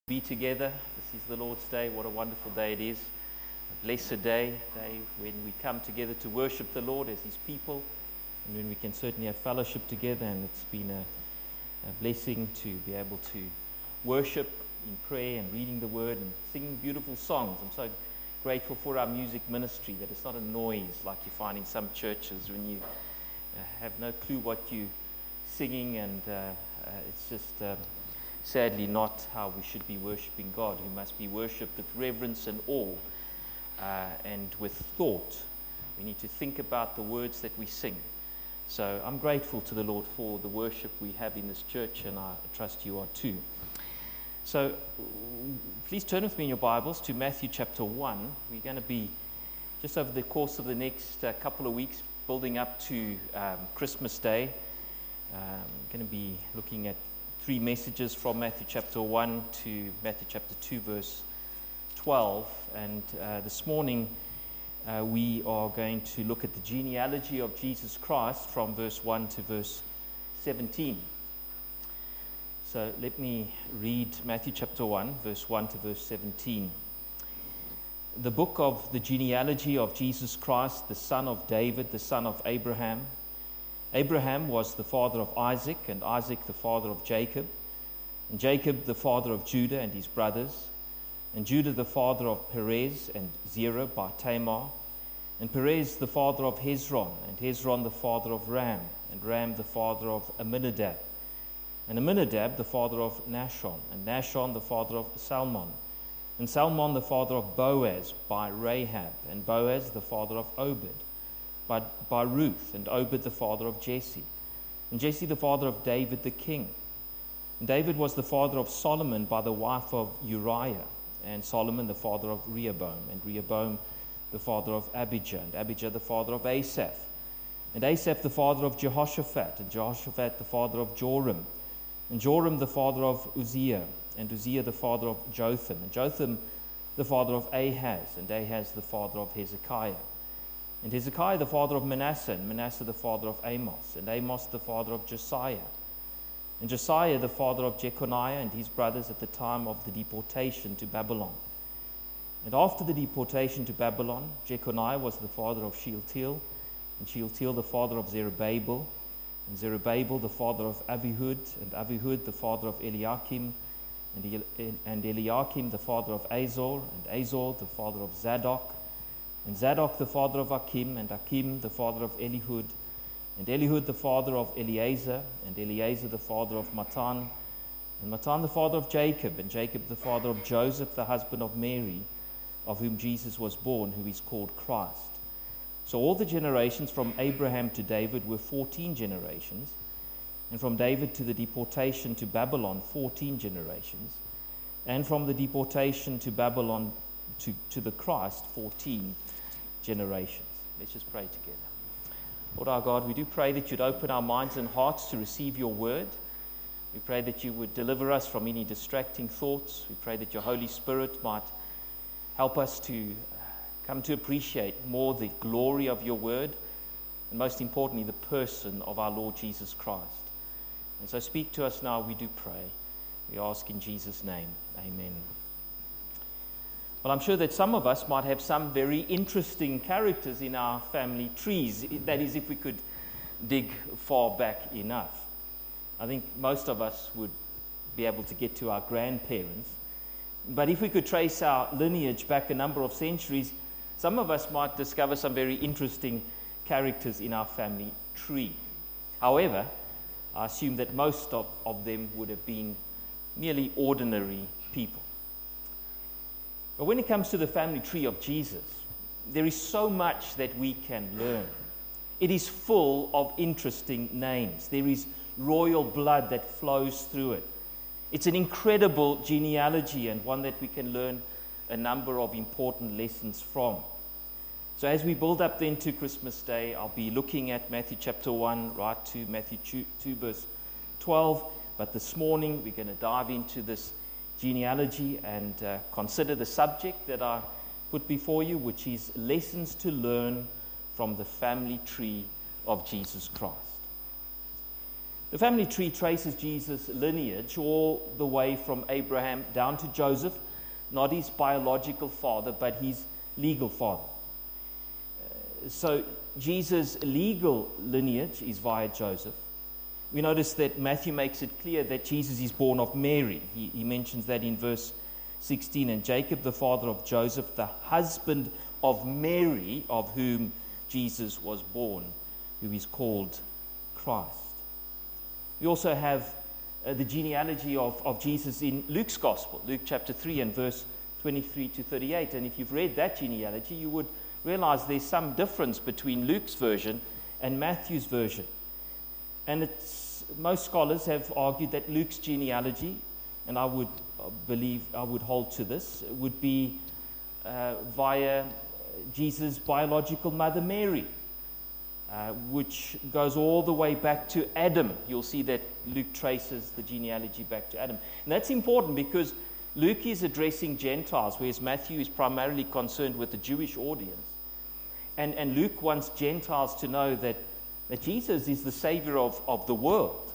Be together. This is the Lord's Day. What a wonderful day it is. A blessed day when we come together to worship the Lord as His people, and when we can certainly have fellowship together. And it's been a blessing to be able to worship in prayer and reading the Word and singing beautiful songs. I'm so grateful for our music ministry, that it's not a noise like you find in some churches when you have no clue what you're singing, and it's just sadly not how we should be worshiping God, who must be worshipped with reverence and awe and with thought. We need to think about the words that we sing. So I'm grateful to the Lord for the worship we have in this church, and I trust you are too. So please turn with me in your Bibles to Matthew chapter 1. We're going to be, just over the course of the next couple of weeks, building up to Christmas Day. Going to be looking at 3 messages from Matthew chapter 1 to Matthew chapter 2 verse 12, and this morning we are going to look at the genealogy of Jesus Christ from verse 1 to verse 17. So let me read Matthew chapter 1 verse 1 to verse 17. The book of the genealogy of Jesus Christ, the son of David, the son of Abraham. Abraham was the father of Isaac, and Isaac the father of Jacob, and Jacob the father of Judah and his brothers, and Judah the father of Perez and Zerah by Tamar, and Perez the father of Hezron, and Hezron the father of Ram, and Ram the father of Amminadab, and Amminadab the father of Nahshon, and Nahshon the father of Salmon, and Salmon the father of Boaz by Rahab, and Boaz the father of Obed by Ruth, and Obed the father of Jesse, and Jesse the father of David the king. And David was the father of Solomon by the wife of Uriah, and Solomon the father of Rehoboam, and Rehoboam the father of Abijah, and Abijah the father of Asaph, and Asaph the father of Jehoshaphat, and Jehoshaphat the father of Joram, and Joram the father of Uzziah, and Uzziah the father of Jotham, and Jotham the father of Ahaz, and Ahaz the father of Hezekiah, and Hezekiah the father of Manasseh, and Manasseh the father of Amos, and Amos the father of Josiah, and Josiah the father of Jeconiah and his brothers at the time of the deportation to Babylon. And after the deportation to Babylon, Jeconiah was the father of Shealtiel, and Shealtiel the father of Zerubbabel, and Zerubbabel the father of Abihud, and Abihud the father of Eliakim, and Eliakim the father of Azor, and Azor the father of Zadok, and Zadok the father of Achim, and Achim the father of Elihud, and Elihud the father of Eleazar, and Eleazar the father of Matan, and Matan the father of Jacob, and Jacob the father of Joseph the husband of Mary, of whom Jesus was born, who is called Christ. So all the generations from Abraham to David were 14 generations, and from David to the deportation to Babylon 14 generations, and from the deportation to Babylon to the Christ 14 generations. Let's just pray together. Lord our God, we do pray that you'd open our minds and hearts to receive your word. We pray that you would deliver us from any distracting thoughts. We pray that your Holy Spirit might help us to come to appreciate more the glory of your word, and most importantly, the person of our Lord Jesus Christ. And so speak to us now, we do pray. We ask in Jesus' name. Amen. Well, I'm sure that some of us might have some very interesting characters in our family trees. That is, if we could dig far back enough. I think most of us would be able to get to our grandparents. But if we could trace our lineage back a number of centuries, some of us might discover some very interesting characters in our family tree. However, I assume that most of them would have been merely ordinary people. But when it comes to the family tree of Jesus, there is so much that we can learn. It is full of interesting names. There is royal blood that flows through it. It's an incredible genealogy, and one that we can learn a number of important lessons from. So as we build up then to Christmas Day, I'll be looking at Matthew chapter 1 right to Matthew 2 verse 12. But this morning we're going to dive into this genealogy and consider the subject that I put before you, which is lessons to learn from the family tree of Jesus Christ. The family tree traces Jesus' lineage all the way from Abraham down to Joseph, not his biological father, but his legal father. So Jesus' legal lineage is via Joseph. We notice that Matthew makes it clear that Jesus is born of Mary. He mentions that in verse 16. And Jacob, the father of Joseph, the husband of Mary, of whom Jesus was born, who is called Christ. We also have the genealogy of Jesus in Luke's Gospel, Luke chapter 3 and verse 23 to 38. And if you've read that genealogy, you would realize there's some difference between Luke's version and Matthew's version. And most scholars have argued that Luke's genealogy, and I would hold to this, would be via Jesus' biological mother Mary, which goes all the way back to Adam. You'll see that Luke traces the genealogy back to Adam. And that's important because Luke is addressing Gentiles, whereas Matthew is primarily concerned with the Jewish audience. And Luke wants Gentiles to know that Jesus is the Savior of the world.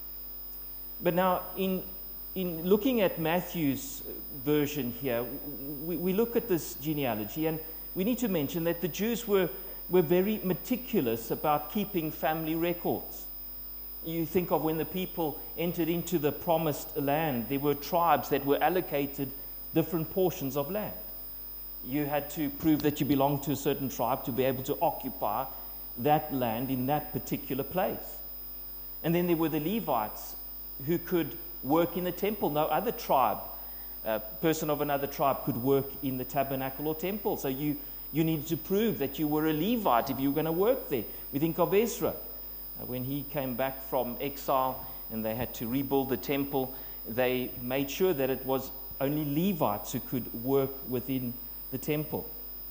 But now, in looking at Matthew's version here, we look at this genealogy, and we need to mention that the Jews were very meticulous about keeping family records. You think of when the people entered into the promised land, there were tribes that were allocated different portions of land. You had to prove that you belonged to a certain tribe to be able to occupy that land in that particular place. And then there were the Levites who could work in the temple. No other tribe, person of another tribe could work in the tabernacle or temple. So you needed to prove that you were a Levite if you were going to work there. We think of Ezra. When he came back from exile and they had to rebuild the temple, they made sure that it was only Levites who could work within the temple.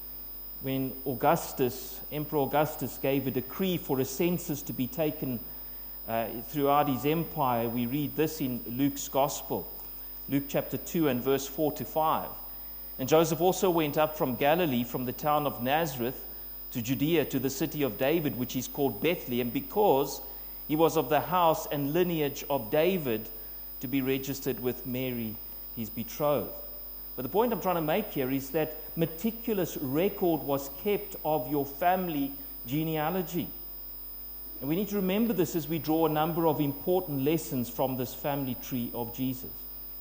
When Emperor Augustus gave a decree for a census to be taken throughout his empire, we read this in Luke's Gospel, Luke chapter 2 and verse 4 to 5. And Joseph also went up from Galilee, from the town of Nazareth, to Judea, to the city of David, which is called Bethlehem, because he was of the house and lineage of David, to be registered with Mary, his betrothed. But the point I'm trying to make here is that meticulous record was kept of your family genealogy. And we need to remember this as we draw a number of important lessons from this family tree of Jesus.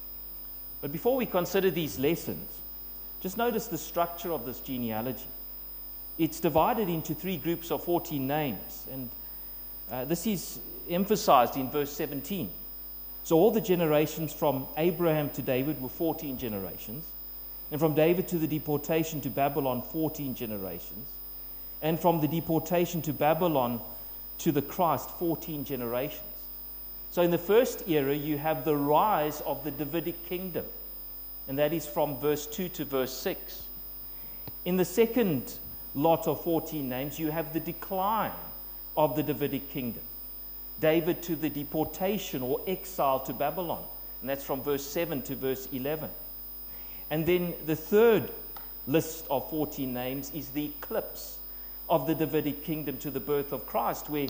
But before we consider these lessons, just notice the structure of this genealogy. It's divided into 3 groups of 14 names. And this is emphasized in verse 17. So all the generations from Abraham to David were 14 generations. And from David to the deportation to Babylon, 14 generations. And from the deportation to Babylon to the Christ, 14 generations. So in the first era, you have the rise of the Davidic kingdom. And that is from verse 2 to verse 6. In the second lot of 14 names, you have the decline of the Davidic kingdom. David to the deportation or exile to Babylon. And that's from verse 7 to verse 11. And then the third list of 14 names is the eclipse of the Davidic kingdom to the birth of Christ, where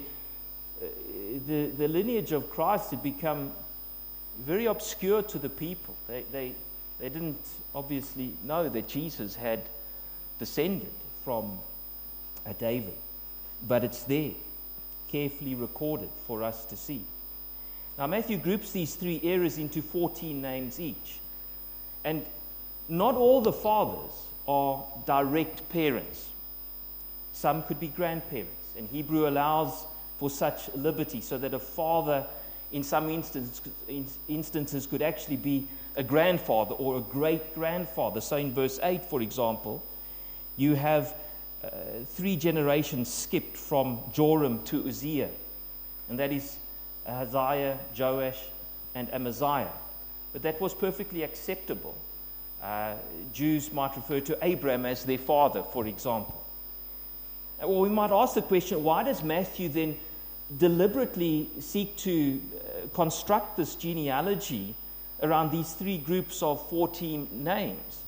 the lineage of Christ had become very obscure to the people. They didn't obviously know that Jesus had descended from David. But it's there, carefully recorded for us to see. Now, Matthew groups these 3 eras into 14 names each. And not all the fathers are direct parents. Some could be grandparents. And Hebrew allows for such liberty so that a father, in some instances, could actually be a grandfather or a great-grandfather. So in verse 8, for example, you have 3 generations skipped from Joram to Uzziah. And that is Hazael, Joash, and Amaziah. But that was perfectly acceptable. Jews might refer to Abraham as their father, for example. Well, we might ask the question, why does Matthew then deliberately seek to construct this genealogy around these 3 groups of 14 names?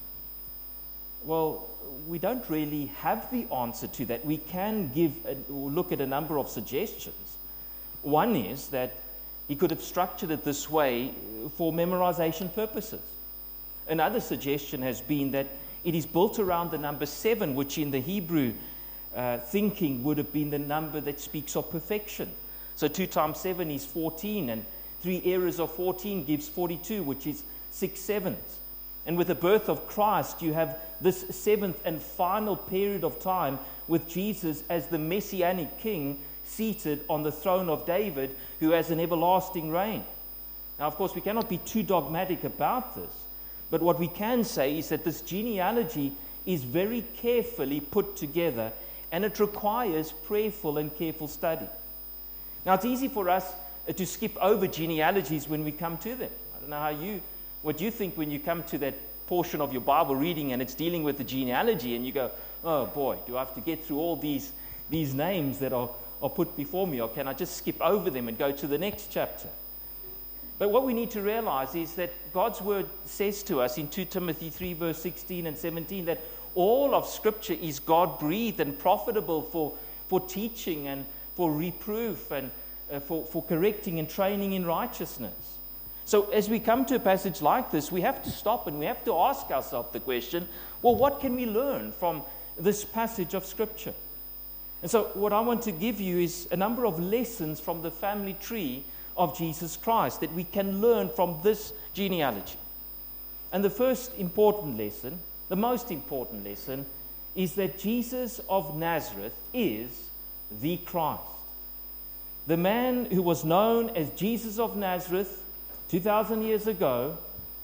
Well, we don't really have the answer to that. We can look at a number of suggestions. One is that He could have structured it this way for memorization purposes. Another suggestion has been that it is built around the number 7, which in the Hebrew thinking would have been the number that speaks of perfection. So 2 times 7 is 14, and 3 areas of 14 gives 42, which is 6 sevenths. And with the birth of Christ, you have this 7th and final period of time with Jesus as the Messianic King seated on the throne of David, who has an everlasting reign. Now, of course, we cannot be too dogmatic about this, but what we can say is that this genealogy is very carefully put together, and it requires prayerful and careful study. Now, it's easy for us to skip over genealogies when we come to them. I don't know what you think when you come to that portion of your Bible reading and it's dealing with the genealogy, and you go, oh boy, do I have to get through all these names that are put before me, or can I just skip over them and go to the next chapter? But what we need to realize is that God's word says to us in 2 Timothy 3 verse 16 and 17 that all of Scripture is God-breathed and profitable for teaching and for reproof and for correcting and training in righteousness. So as we come to a passage like this, we have to stop and we have to ask ourselves the question, well, what can we learn from this passage of Scripture? And so what I want to give you is a number of lessons from the family tree of Jesus Christ that we can learn from this genealogy. And the first important lesson, the most important lesson, is that Jesus of Nazareth is the Christ. The man who was known as Jesus of Nazareth 2,000 years ago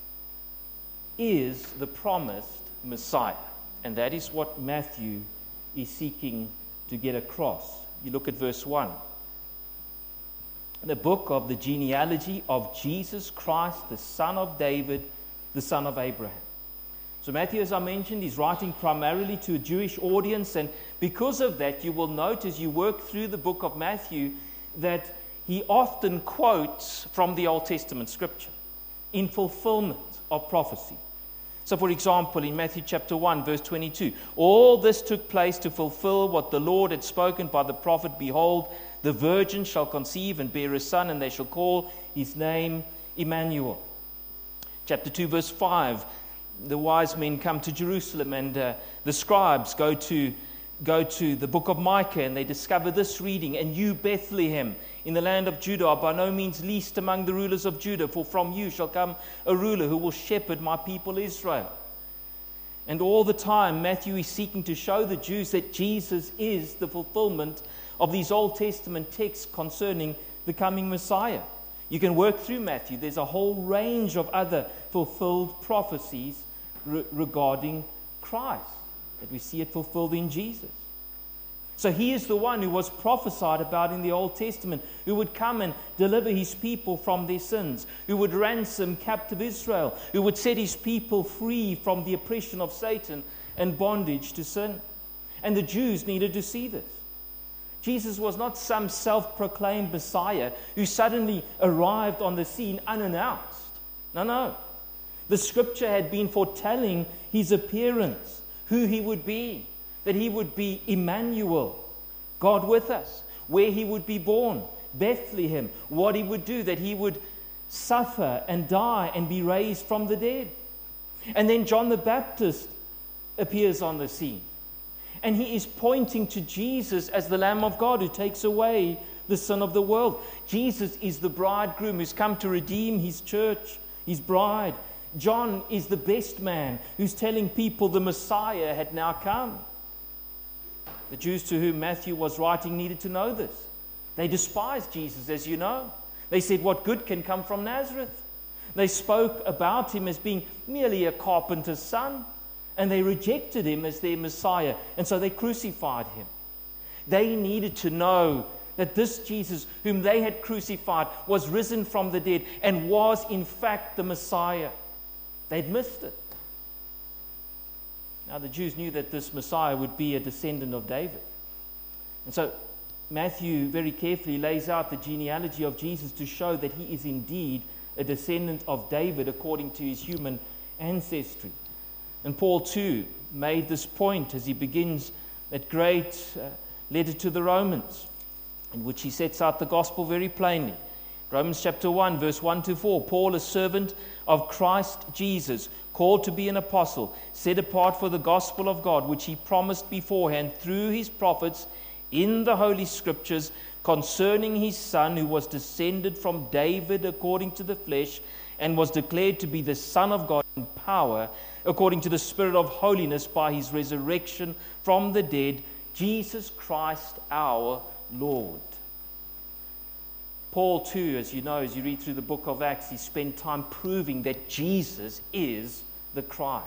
is the promised Messiah. And that is what Matthew is seeking to get across. You look at verse 1. The book of the genealogy of Jesus Christ, the son of David, the son of Abraham. So Matthew, as I mentioned, is writing primarily to a Jewish audience, and because of that, you will note as you work through the book of Matthew that he often quotes from the Old Testament scripture in fulfillment of prophecy. So, for example, in Matthew chapter 1, verse 22, all this took place to fulfill what the Lord had spoken by the prophet, behold, the virgin shall conceive and bear a son, and they shall call his name Emmanuel. Chapter 2, verse 5, the wise men come to Jerusalem, and the scribes go to the book of Micah, and they discover this reading, and you, Bethlehem, in the land of Judah, are by no means least among the rulers of Judah, for from you shall come a ruler who will shepherd my people Israel. And all the time, Matthew is seeking to show the Jews that Jesus is the fulfillment of these Old Testament texts concerning the coming Messiah. You can work through Matthew. There's a whole range of other fulfilled prophecies regarding Christ, that we see it fulfilled in Jesus. So he is the one who was prophesied about in the Old Testament, who would come and deliver his people from their sins, who would ransom captive Israel, who would set his people free from the oppression of Satan and bondage to sin. And the Jews needed to see this. Jesus was not some self-proclaimed Messiah who suddenly arrived on the scene unannounced. No. The scripture had been foretelling his appearance, who he would be, that he would be Emmanuel, God with us, where he would be born, Bethlehem, what he would do, that he would suffer and die and be raised from the dead. And then John the Baptist appears on the scene. And he is pointing to Jesus as the Lamb of God who takes away the sin of the world. Jesus is the bridegroom who's come to redeem his church, his bride. John is the best man who's telling people the Messiah had now come. The Jews to whom Matthew was writing needed to know this. They despised Jesus, as you know. They said, what good can come from Nazareth? They spoke about him as being merely a carpenter's son, and they rejected him as their Messiah, and so they crucified him. They needed to know that this Jesus, whom they had crucified, was risen from the dead and was in fact the Messiah. They'd missed it. Now the Jews knew that this Messiah would be a descendant of David. And so Matthew very carefully lays out the genealogy of Jesus to show that he is indeed a descendant of David according to his human ancestry. And Paul too made this point as he begins that great letter to the Romans, in which he sets out the gospel very plainly. Romans chapter 1, verse 1 to 4. Paul, a servant of Christ Jesus, called to be an apostle, set apart for the gospel of God, which he promised beforehand through his prophets in the Holy Scriptures, concerning his Son, who was descended from David according to the flesh, and was declared to be the Son of God in power, according to the Spirit of holiness, by his resurrection from the dead, Jesus Christ our Lord. Paul too, as you know, as you read through the book of Acts, he spent time proving that Jesus is the Christ.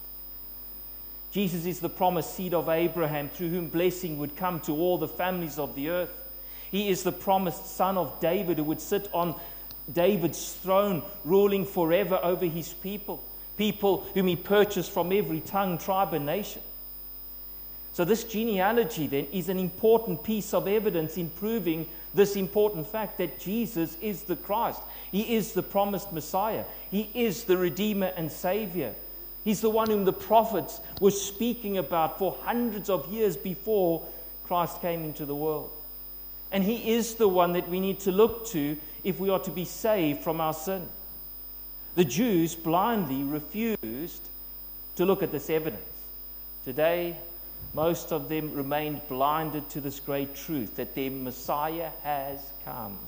Jesus is the promised seed of Abraham, through whom blessing would come to all the families of the earth. He is the promised son of David, who would sit on David's throne, ruling forever over his people whom he purchased from every tongue, tribe, and nation. So this genealogy then is an important piece of evidence in proving this important fact that Jesus is the Christ. He is the promised Messiah. He is the Redeemer and Savior. He's the one whom the prophets were speaking about for hundreds of years before Christ came into the world. And he is the one that we need to look to if we are to be saved from our sin. The Jews blindly refused to look at this evidence. Today, most of them remained blinded to this great truth, that their Messiah has come.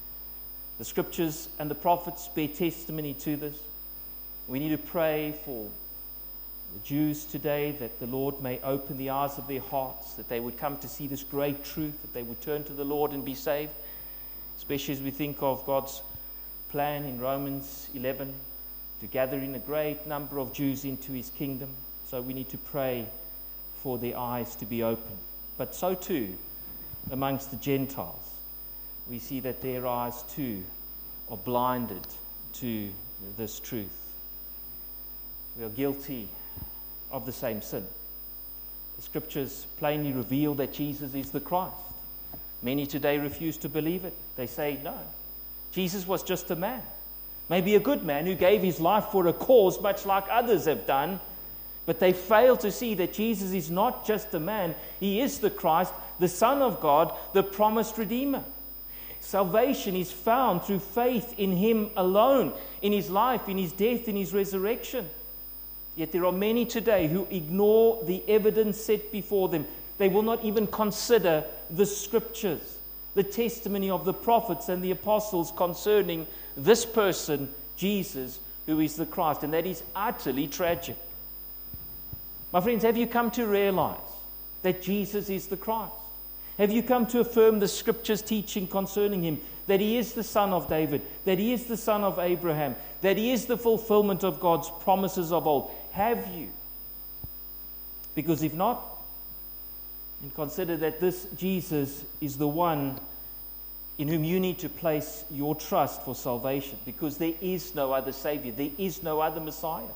The Scriptures and the prophets bear testimony to this. We need to pray for the Jews today, that the Lord may open the eyes of their hearts, that they would come to see this great truth, that they would turn to the Lord and be saved, especially as we think of God's plan in Romans 11 to gather in a great number of Jews into his kingdom. So we need to pray for their eyes to be open. But so too, amongst the Gentiles, we see that their eyes too are blinded to this truth. We are guilty of the same sin. The Scriptures plainly reveal that Jesus is the Christ. Many today refuse to believe it. They say, no, Jesus was just a man. Maybe a good man who gave his life for a cause, much like others have done. But they fail to see that Jesus is not just a man. He is the Christ, the Son of God, the promised Redeemer. Salvation is found through faith in him alone, in his life, in his death, in his resurrection. Yet there are many today who ignore the evidence set before them. They will not even consider the Scriptures, the testimony of the prophets and the apostles concerning this person, Jesus, who is the Christ. And that is utterly tragic. My friends, have you come to realize that Jesus is the Christ? Have you come to affirm the Scriptures' teaching concerning him, that he is the Son of David, that he is the Son of Abraham, that he is the fulfillment of God's promises of old? Have you? Because if not, then consider that this Jesus is the one in whom you need to place your trust for salvation, because there is no other Savior, there is no other Messiah.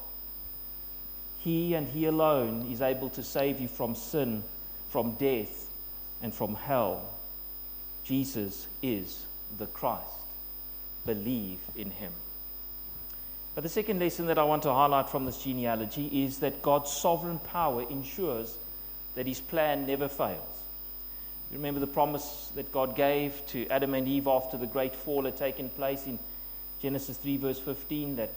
He and he alone is able to save you from sin, from death, and from hell. Jesus is the Christ. Believe in him. But the second lesson that I want to highlight from this genealogy is that God's sovereign power ensures that his plan never fails. You remember the promise that God gave to Adam and Eve after the great fall had taken place in Genesis 3 verse 15, that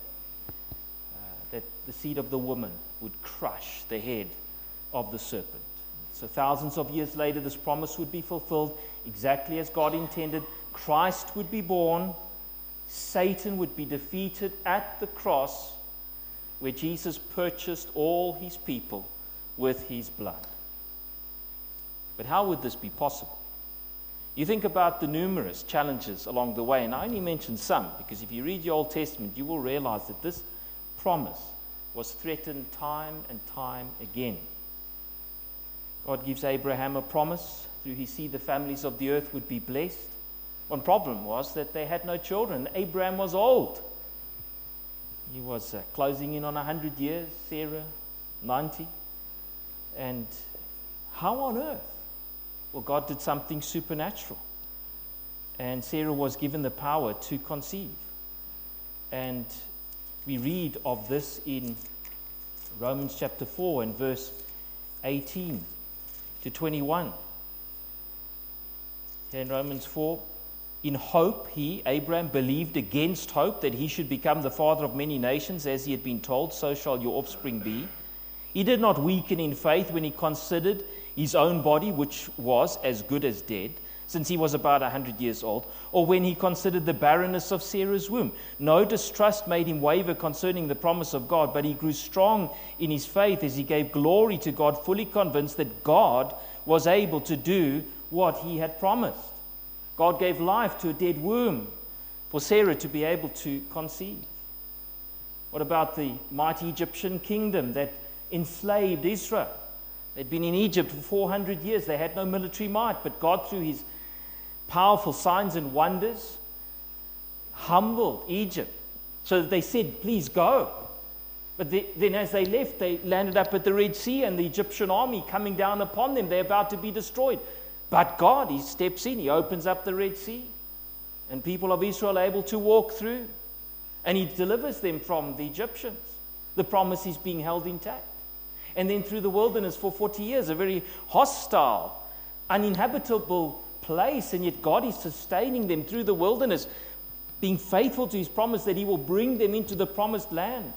the seed of the woman would crush the head of the serpent. So thousands of years later, this promise would be fulfilled exactly as God intended. Christ would be born. Satan would be defeated at the cross, where Jesus purchased all his people with his blood. But how would this be possible? You think about the numerous challenges along the way, and I only mention some, because if you read the Old Testament, you will realize that this promise was threatened time and time again. God gives Abraham a promise. Through his seed, the families of the earth would be blessed. One problem was that they had no children. Abraham was old. He was closing in on 100 years, Sarah 90. And how on earth? Well, God did something supernatural. And Sarah was given the power to conceive. And we read of this in Romans chapter 4 and verse 18 to 21. Here in Romans 4, In hope, Abraham, believed against hope that he should become the father of many nations, as he had been told, so shall your offspring be. He did not weaken in faith when he considered his own body, which was as good as dead, since he was about 100 years old, or when he considered the barrenness of Sarah's womb. No distrust made him waver concerning the promise of God, but he grew strong in his faith as he gave glory to God, fully convinced that God was able to do what he had promised. God gave life to a dead womb for Sarah to be able to conceive. What about the mighty Egyptian kingdom that enslaved Israel? They'd been in Egypt for 400 years. They had no military might, but God, through his powerful signs and wonders, humbled Egypt so that they said, please go. But then as they left, they landed up at the Red Sea and the Egyptian army coming down upon them. They're about to be destroyed. But God, he steps in, he opens up the Red Sea, and people of Israel are able to walk through, and he delivers them from the Egyptians. The promise is being held intact. And then through the wilderness for 40 years, a very hostile, uninhabitable place, and yet God is sustaining them through the wilderness, being faithful to his promise that he will bring them into the promised land.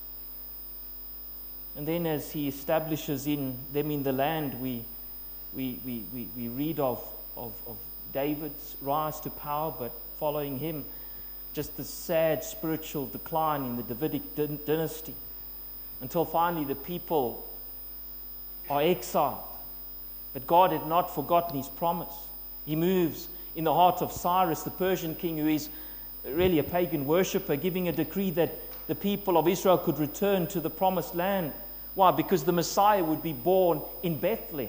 And then as he establishes them in the land, we read of David's rise to power, but following him, just the sad spiritual decline in the Davidic dynasty, until finally the people are exiled. But God had not forgotten his promise. He moves in the heart of Cyrus, the Persian king, who is really a pagan worshipper, giving a decree that the people of Israel could return to the promised land. Why? Because the Messiah would be born in Bethlehem.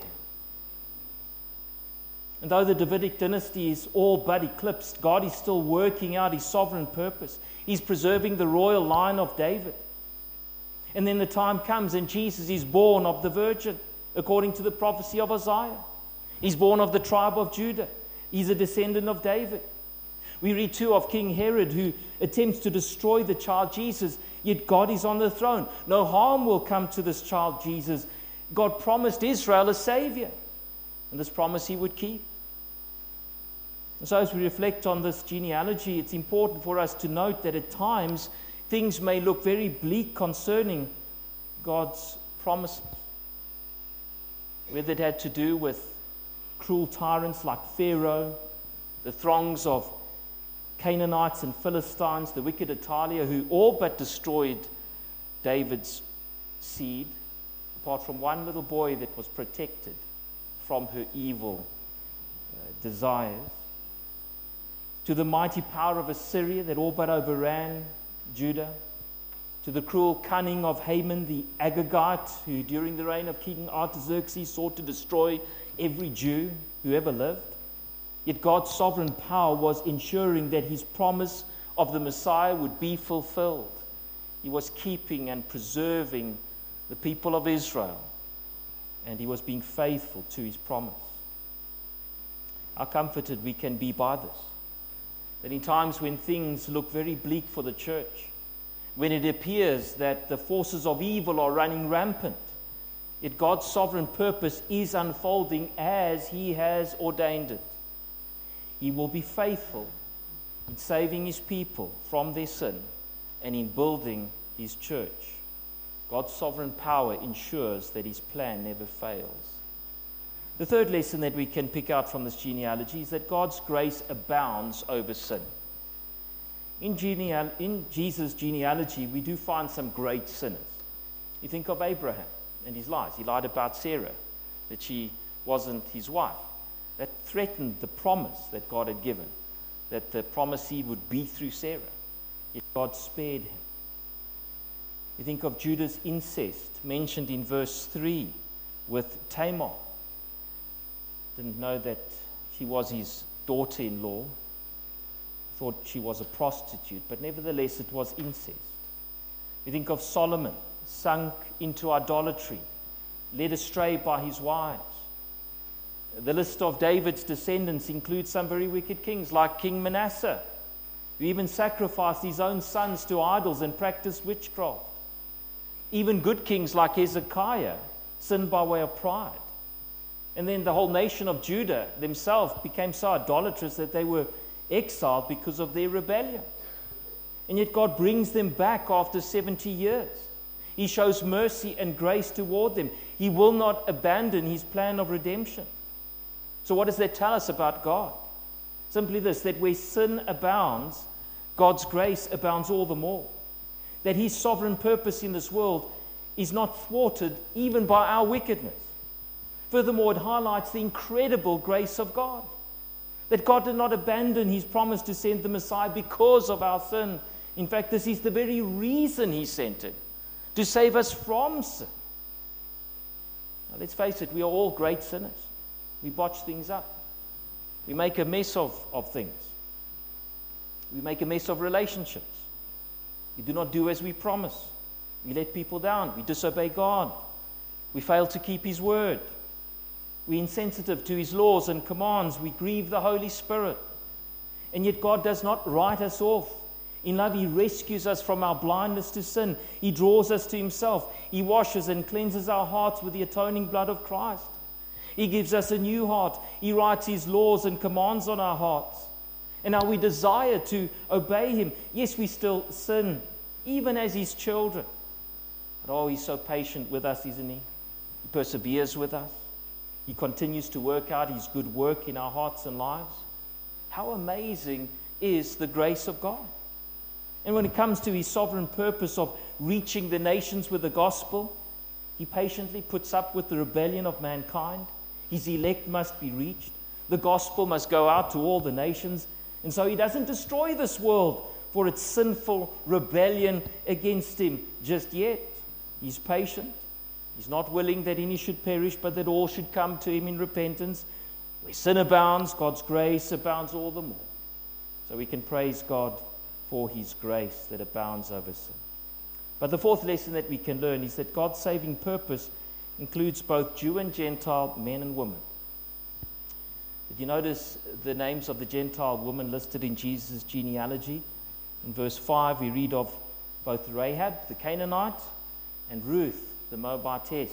And though the Davidic dynasty is all but eclipsed, God is still working out his sovereign purpose. He's preserving the royal line of David. And then the time comes and Jesus is born of the Virgin, according to the prophecy of Isaiah. He's born of the tribe of Judah. He's a descendant of David. We read too of King Herod, who attempts to destroy the child Jesus, yet God is on the throne. No harm will come to this child Jesus. God promised Israel a Savior, and this promise he would keep. And so as we reflect on this genealogy, it's important for us to note that at times things may look very bleak concerning God's promises. Whether it had to do with cruel tyrants like Pharaoh, the throngs of Canaanites and Philistines, the wicked Atalia, who all but destroyed David's seed, apart from one little boy that was protected from her evil desires, to the mighty power of Assyria that all but overran Judah, to the cruel cunning of Haman the Agagite, who during the reign of King Artaxerxes sought to destroy every Jew who ever lived. Yet God's sovereign power was ensuring that his promise of the Messiah would be fulfilled. He was keeping and preserving the people of Israel, and he was being faithful to his promise. How comforted we can be by this, that in times when things look very bleak for the church, when it appears that the forces of evil are running rampant, yet God's sovereign purpose is unfolding as he has ordained it. He will be faithful in saving his people from their sin and in building his church. God's sovereign power ensures that his plan never fails. The third lesson that we can pick out from this genealogy is that God's grace abounds over sin. In Jesus' genealogy, we do find some great sinners. You think of Abraham and his lies. He lied about Sarah, that she wasn't his wife. That threatened the promise that God had given, that the promised seed would be through Sarah. Yet God spared him. You think of Judah's incest, mentioned in verse 3 with Tamar. Didn't know that she was his daughter-in-law. Thought she was a prostitute, but nevertheless it was incest. You think of Solomon, sunk into idolatry, led astray by his wives. The list of David's descendants includes some very wicked kings, like King Manasseh, who even sacrificed his own sons to idols and practiced witchcraft. Even good kings like Hezekiah sinned by way of pride. And then the whole nation of Judah themselves became so idolatrous that they were exiled because of their rebellion. And yet God brings them back after 70 years. He shows mercy and grace toward them. He will not abandon his plan of redemption. So what does that tell us about God? Simply this, that where sin abounds, God's grace abounds all the more. That his sovereign purpose in this world is not thwarted even by our wickedness. Furthermore, it highlights the incredible grace of God. That God did not abandon his promise to send the Messiah because of our sin. In fact, this is the very reason he sent him, to save us from sin. Now, let's face it, we are all great sinners. We botch things up. We make a mess of things. We make a mess of relationships. We do not do as we promise. We let people down. We disobey God. We fail to keep his word. We're insensitive to his laws and commands. We grieve the Holy Spirit. And yet God does not write us off. In love, he rescues us from our blindness to sin. He draws us to himself. He washes and cleanses our hearts with the atoning blood of Christ. He gives us a new heart. He writes his laws and commands on our hearts. And now we desire to obey him. Yes, we still sin, even as his children. But oh, he's so patient with us, isn't he? He perseveres with us. He continues to work out his good work in our hearts and lives. How amazing is the grace of God. And when it comes to his sovereign purpose of reaching the nations with the gospel, he patiently puts up with the rebellion of mankind. His elect must be reached. The gospel must go out to all the nations. And so he doesn't destroy this world for its sinful rebellion against him just yet. He's patient. He's not willing that any should perish, but that all should come to him in repentance. Where sin abounds, God's grace abounds all the more. So we can praise God for his grace that abounds over sin. But the fourth lesson that we can learn is that God's saving purpose includes both Jew and Gentile, men and women. Did you notice the names of the Gentile women listed in Jesus' genealogy? In verse 5, we read of both Rahab, the Canaanite, and Ruth, the Moabitess.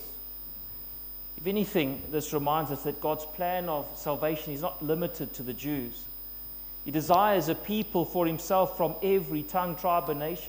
If anything, this reminds us that God's plan of salvation is not limited to the Jews. He desires a people for himself from every tongue, tribe, and nation.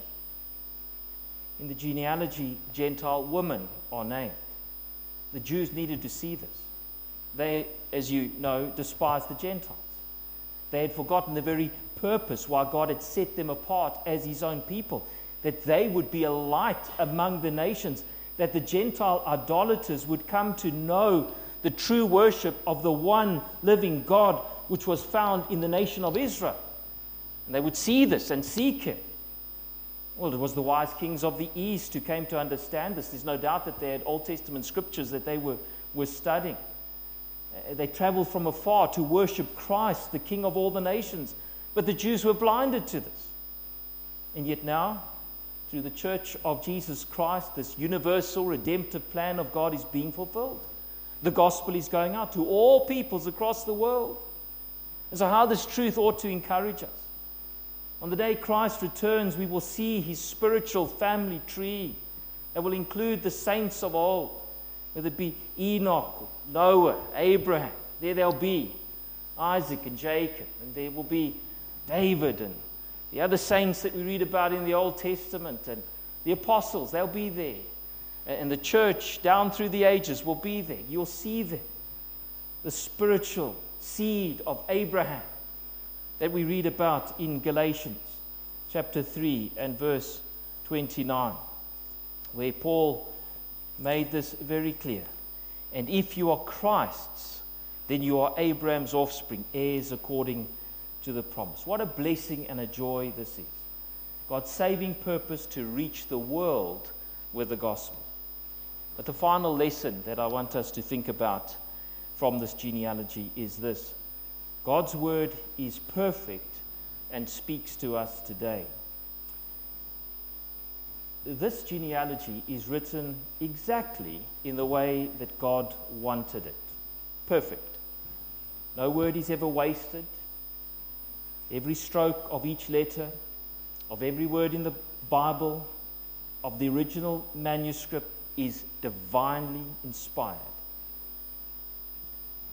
In the genealogy, Gentile women are named. The Jews needed to see this. They, as you know, despised the Gentiles. They had forgotten the very purpose why God had set them apart as his own people, that they would be a light among the nations, that the Gentile idolaters would come to know the true worship of the one living God, which was found in the nation of Israel. And they would see this and seek him. Well, it was the wise kings of the East who came to understand this. There's no doubt that they had Old Testament scriptures that they were studying. They traveled from afar to worship Christ, the King of all the nations. But the Jews were blinded to this. And yet now, through the church of Jesus Christ, this universal redemptive plan of God is being fulfilled. The gospel is going out to all peoples across the world. And so how this truth ought to encourage us. On the day Christ returns, we will see his spiritual family tree that will include the saints of old, whether it be Enoch, Noah, Abraham. There they'll be Isaac and Jacob, and there will be David and the other saints that we read about in the Old Testament, and the apostles, they'll be there. And the church down through the ages will be there. You'll see them. The spiritual seed of Abraham that we read about in Galatians chapter 3 and verse 29, where Paul made this very clear. And if you are Christ's, then you are Abraham's offspring, heirs according to the promise. What a blessing and a joy this is. God's saving purpose to reach the world with the gospel. But the final lesson that I want us to think about from this genealogy is this. God's word is perfect and speaks to us today. This genealogy is written exactly in the way that God wanted it. Perfect. No word is ever wasted. Every stroke of each letter, of every word in the Bible, of the original manuscript is divinely inspired.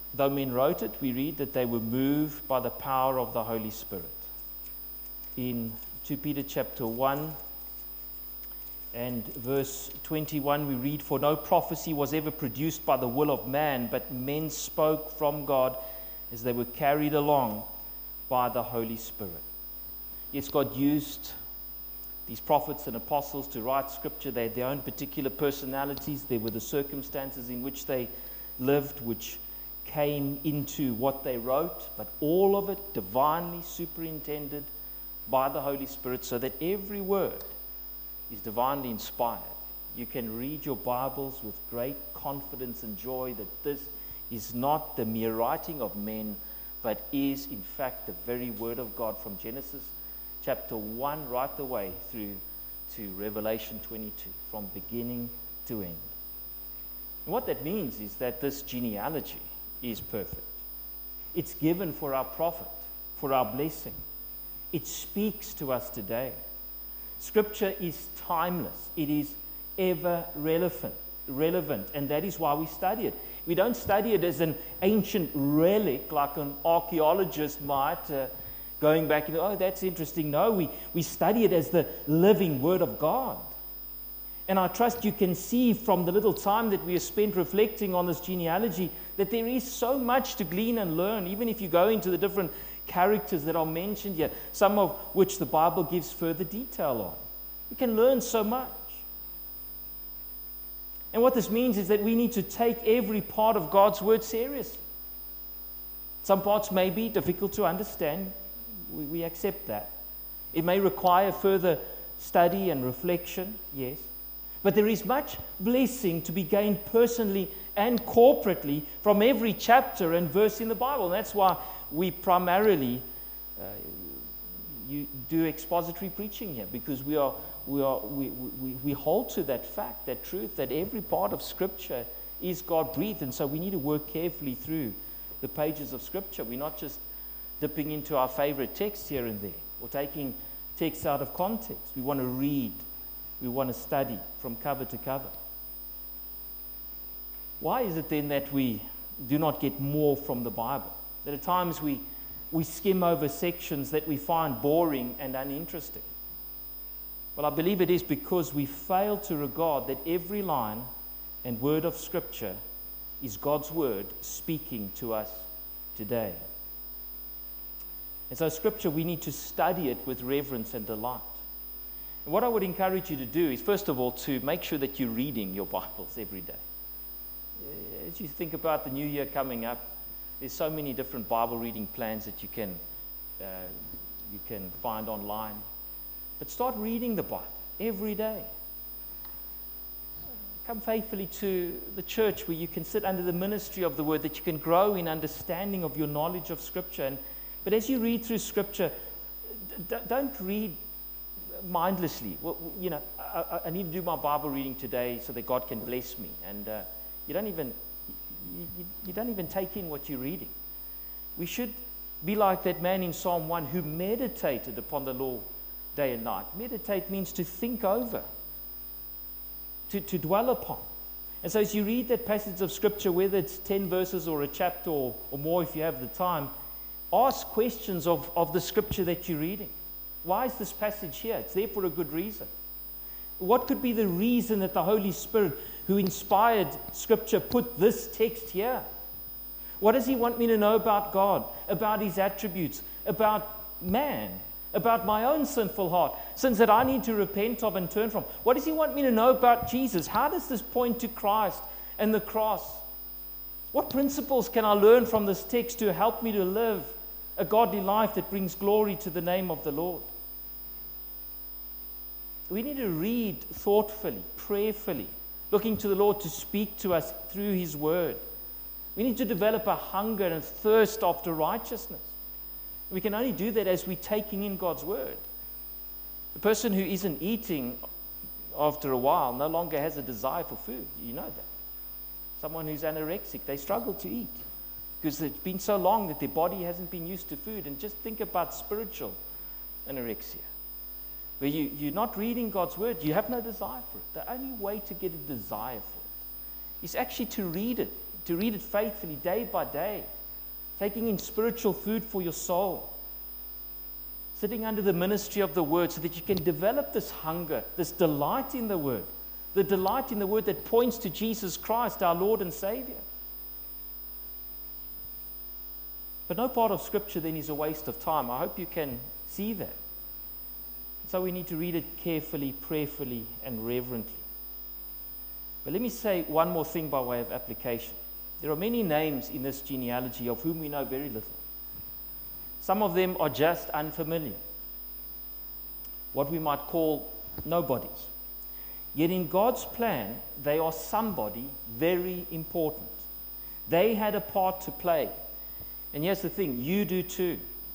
though men wrote it, we read that they were moved by the power of the Holy Spirit. In 2 Peter chapter 1 and verse 21, we read, "For no prophecy was ever produced by the will of man, but men spoke from God as they were carried along by the Holy Spirit." Yes, God used these prophets and apostles to write scripture. They had their own particular personalities. There were the circumstances in which they lived, which came into what they wrote, but all of it divinely superintended by the Holy Spirit, so that every word is divinely inspired. You can read your Bibles with great confidence and joy that this is not the mere writing of men, but is in fact the very word of God from Genesis chapter 1 right the way through to Revelation 22, from beginning to end. And what that means is that this genealogy is perfect. It's given for our profit, for our blessing. It speaks to us today. Scripture is timeless. It is ever relevant, and that is why we study it. We don't study it as an ancient relic like an archaeologist might, going back and, oh, that's interesting. No, we study it as the living Word of God. And I trust you can see from the little time that we have spent reflecting on this genealogy that there is so much to glean and learn, even if you go into the different characters that are mentioned here, some of which the Bible gives further detail on. We can learn so much. And what this means is that we need to take every part of God's Word seriously. Some parts may be difficult to understand. We accept that. It may require further study and reflection, yes. But there is much blessing to be gained personally and corporately from every chapter and verse in the Bible. And that's why we primarily do expository preaching here, because we hold to that fact, that truth, that every part of Scripture is God-breathed. And so we need to work carefully through the pages of Scripture. We're not just dipping into our favorite texts here and there, or taking texts out of context. We want to read. We want to study from cover to cover. Why is it then that we do not get more from the Bible? That at times we skim over sections that we find boring and uninteresting. Well, I believe it is because we fail to regard that every line and word of Scripture is God's Word speaking to us today. And so Scripture, we need to study it with reverence and delight. And what I would encourage you to do is, first of all, to make sure that you're reading your Bibles every day. As you think about the new year coming up, there's so many different Bible reading plans that you can find online. But start reading the Bible every day. Come faithfully to the church where you can sit under the ministry of the Word, that you can grow in understanding of your knowledge of Scripture. But as you read through Scripture, don't read mindlessly. Well, I need to do my Bible reading today so that God can bless me. And you don't even take in what you're reading. We should be like that man in Psalm 1 who meditated upon the law day and night. Meditate means to think over, to dwell upon. And so as you read that passage of Scripture, whether it's 10 verses or a chapter or more if you have the time, ask questions of the Scripture that you're reading. Why is this passage here? It's there for a good reason. What could be the reason that the Holy Spirit, who inspired Scripture, put this text here? What does He want me to know about God, about His attributes, about man, about my own sinful heart, sins that I need to repent of and turn from? What does He want me to know about Jesus? How does this point to Christ and the cross? What principles can I learn from this text to help me to live a godly life that brings glory to the name of the Lord? We need to read thoughtfully, prayerfully, looking to the Lord to speak to us through His Word. We need to develop a hunger and thirst after righteousness. We can only do that as we're taking in God's Word. The person who isn't eating after a while no longer has a desire for food. You know that. Someone who's anorexic, they struggle to eat because it's been so long that their body hasn't been used to food. And just think about spiritual anorexia, where you're not reading God's Word, you have no desire for it. The only way to get a desire for it is actually to read it to read it faithfully day by day, taking in spiritual food for your soul, sitting under the ministry of the Word so that you can develop this hunger, this delight in the Word, the delight in the Word that points to Jesus Christ, our Lord and Savior. But no part of Scripture then is a waste of time. I hope you can see that. So we need to read it carefully, prayerfully, and reverently. But let me say one more thing by way of application. There are many names in this genealogy of whom we know very little. Some of them are just unfamiliar, what we might call nobodies. Yet in God's plan, they are somebody very important. They had a part to play. And here's the thing, you do too.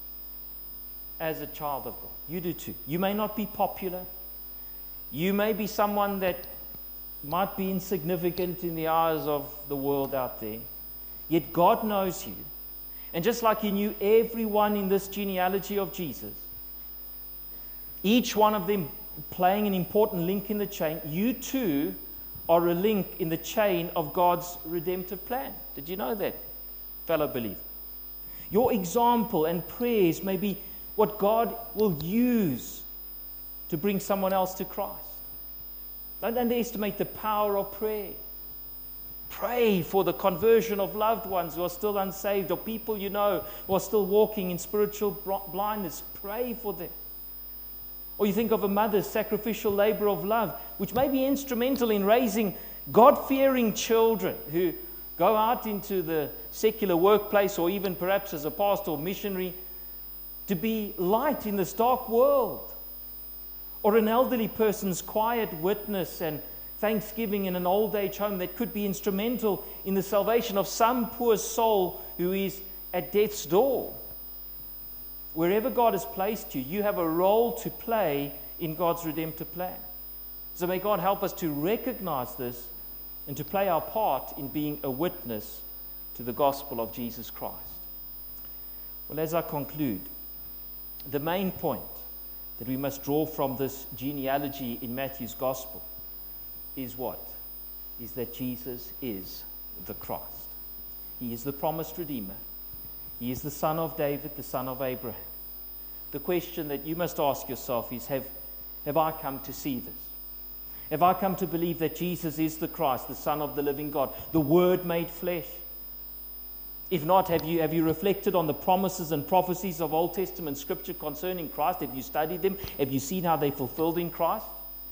As a child of God, you do too. You may not be popular. You may be someone that might be insignificant in the eyes of the world out there. Yet God knows you. And just like He knew everyone in this genealogy of Jesus, each one of them playing an important link in the chain, you too are a link in the chain of God's redemptive plan. Did you know that, fellow believer? Your example and prayers may be what God will use to bring someone else to Christ. Don't underestimate the power of prayer. Pray for the conversion of loved ones who are still unsaved, or people you know who are still walking in spiritual blindness. Pray for them. Or you think of a mother's sacrificial labor of love, which may be instrumental in raising God-fearing children who go out into the secular workplace, or even perhaps as a pastor or missionary, to be light in this dark world. Or an elderly person's quiet witness and thanksgiving in an old age home that could be instrumental in the salvation of some poor soul who is at death's door. Wherever God has placed you, you have a role to play in God's redemptive plan. So may God help us to recognize this and to play our part in being a witness to the gospel of Jesus Christ. Well, as I conclude, the main point that we must draw from this genealogy in Matthew's gospel is what? Is that Jesus is the Christ. He is the promised Redeemer. He is the son of David, the son of Abraham. The question that you must ask yourself is, have I come to see this? Have I come to believe that Jesus is the Christ, the Son of the living God, the Word made flesh? If not, have you reflected on the promises and prophecies of Old Testament Scripture concerning Christ? Have you studied them? Have you seen how they fulfilled in Christ?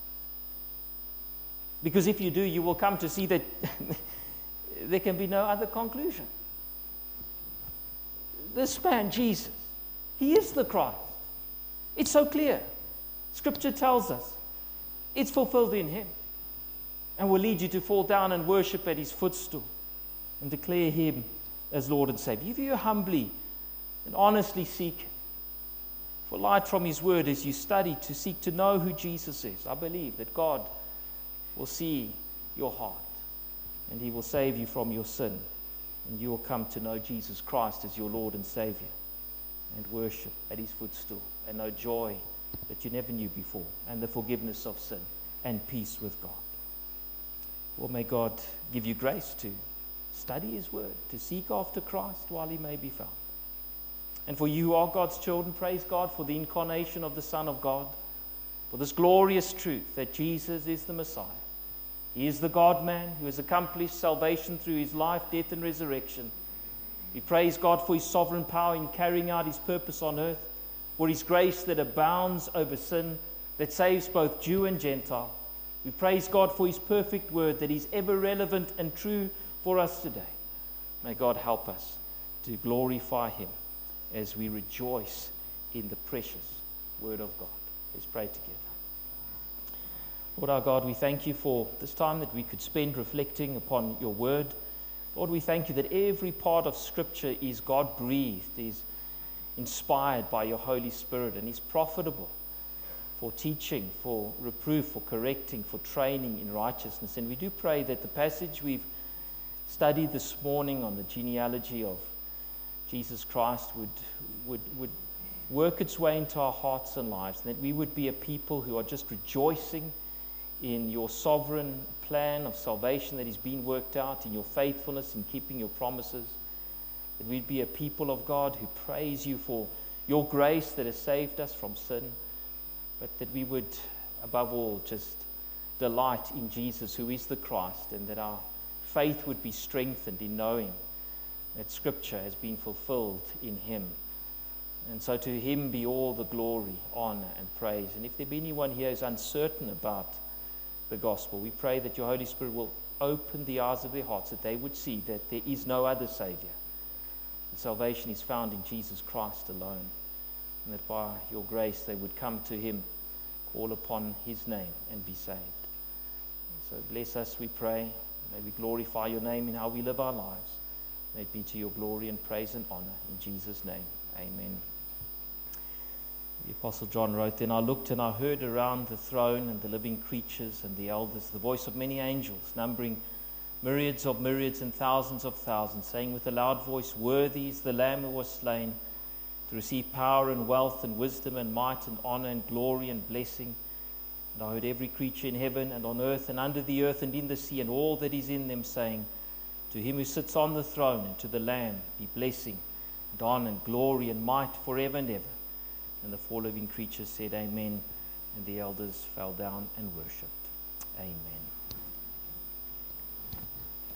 Because if you do, you will come to see that there can be no other conclusion. This man, Jesus, He is the Christ. It's so clear. Scripture tells us it's fulfilled in Him, and will lead you to fall down and worship at His footstool and declare Him as Lord and Savior. If you humbly and honestly seek for light from His Word as you study to seek to know who Jesus is, I believe that God will see your heart and He will save you from your sin, and you will come to know Jesus Christ as your Lord and Savior and worship at His footstool and know joy that you never knew before, and the forgiveness of sin and peace with God. Well, may God give you grace to study His Word, to seek after Christ while He may be found. And for you who are God's children, praise God for the incarnation of the Son of God, for this glorious truth that Jesus is the Messiah. He is the God-man who has accomplished salvation through His life, death, and resurrection. We praise God for His sovereign power in carrying out His purpose on earth, for His grace that abounds over sin, that saves both Jew and Gentile. We praise God for His perfect word that is ever relevant and true for us today. May God help us to glorify Him as we rejoice in the precious word of God. Let's pray together. Lord our God, we thank You for this time that we could spend reflecting upon Your word. Lord, we thank You that every part of Scripture is God-breathed, is inspired by Your Holy Spirit, and is profitable for teaching, for reproof, for correcting, for training in righteousness. And we do pray that the passage we've studied this morning on the genealogy of Jesus Christ would work its way into our hearts and lives, and that we would be a people who are just rejoicing in your sovereign plan of salvation that is being worked out, in your faithfulness in keeping your promises, that we'd be a people of God who praise you for your grace that has saved us from sin, but that we would, above all, just delight in Jesus, who is the Christ, and that our faith would be strengthened in knowing that Scripture has been fulfilled in him. And so to him be all the glory, honor, and praise. And if there be anyone here who's uncertain about the gospel, we pray that your Holy Spirit will open the eyes of their hearts, that they would see that there is no other Savior. The salvation is found in Jesus Christ alone. And that by your grace they would come to him, call upon his name, and be saved. So bless us, we pray. May we glorify your name in how we live our lives. May it be to your glory and praise and honor. In Jesus' name, amen. The Apostle John wrote, "Then I looked and I heard around the throne and the living creatures and the elders the voice of many angels, numbering myriads of myriads and thousands of thousands, saying with a loud voice, 'Worthy is the Lamb who was slain to receive power and wealth and wisdom and might and honor and glory and blessing.' And I heard every creature in heaven and on earth and under the earth and in the sea and all that is in them saying, 'To him who sits on the throne and to the Lamb be blessing and honor and glory and might forever and ever.' And the four living creatures said, 'Amen.' And the elders fell down and worshipped. Amen."